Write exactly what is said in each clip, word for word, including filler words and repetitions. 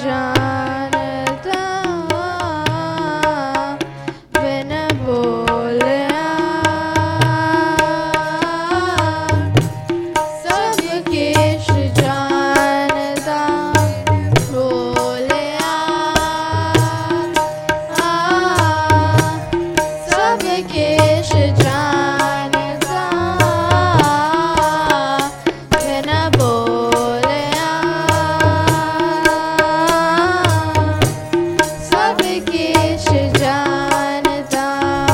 जानता बिन बोलिया सब किश जानता बोलिया सब किश जानता बिन बोलिया सब किश जानता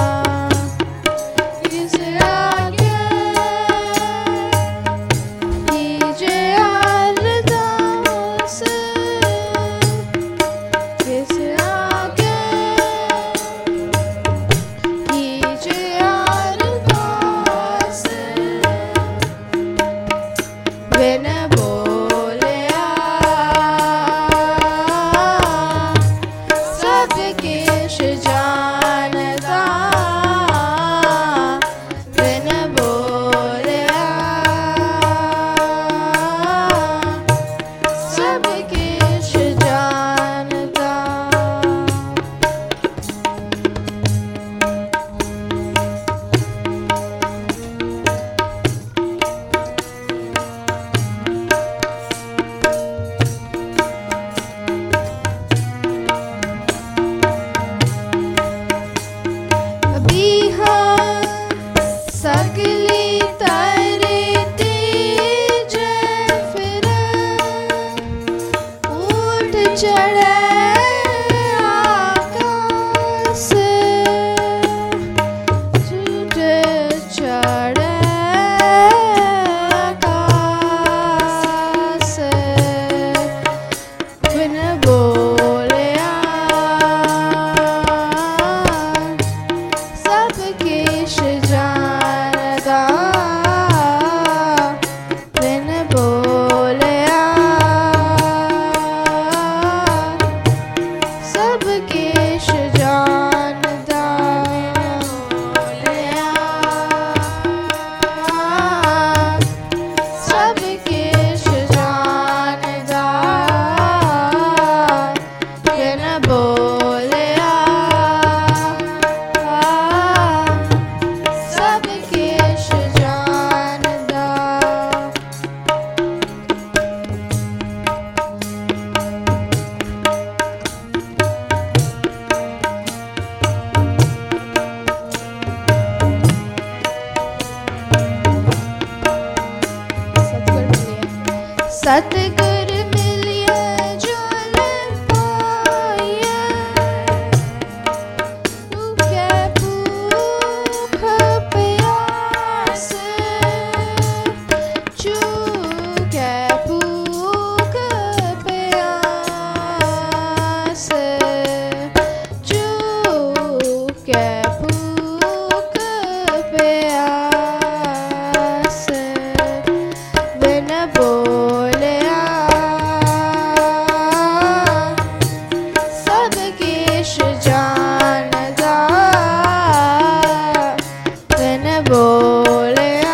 किस आगे कीजे अरदास किस आगे कीजे अरदास बिन बोलिया सब किश जानता बिन बोलिया सब किश जानता अभी हाँ सगली तरती जय फिरे ऊठ चढ़े आकाश ऊठ चढ़े आकाश बिन बोलिया सब किश जानता बिन बोलिया सब किश जानता बोलिया सब किश जानता बिन बोलिया सब किश जानता सतगुर मिलिया जल पाया क्या भूख प्यास चूके भूख प्यास चूके भूख प्यास बिन बोलिया सब किश जानता बिन बोलिया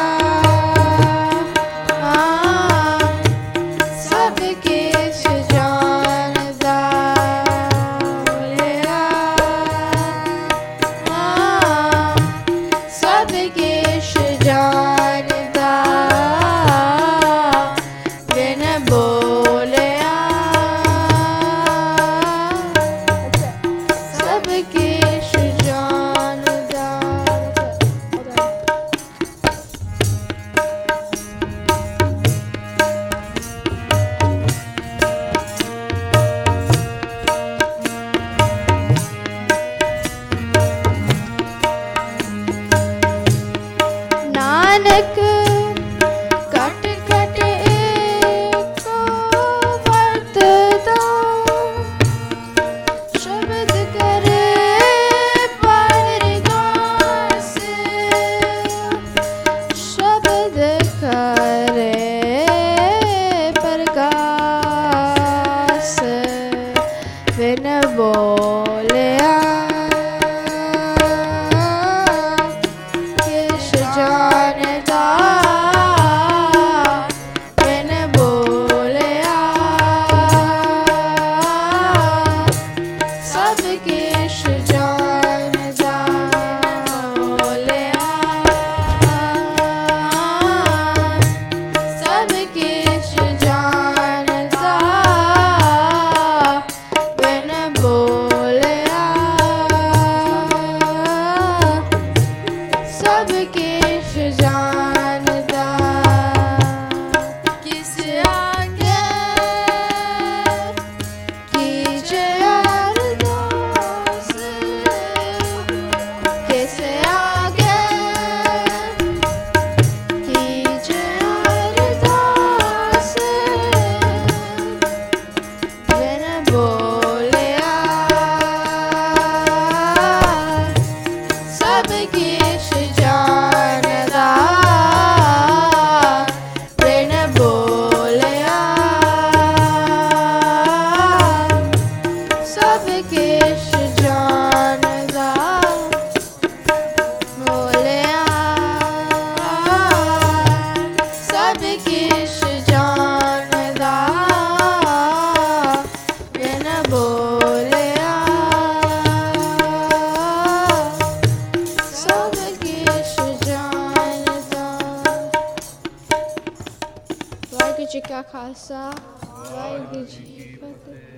सब किश जानता बोलिया सब किश जानता बिन बोलिया सब किश जानता नानक कट कट एको वर्तता शब्द करे परगास शब्द करे परगास बिन बोलिया किश जानता बिन बोलिया ਖਾਲਸਾ ਵਾਹਿਗੁਰੂ ਜੀ ਕੀ ਫਤਿਹ।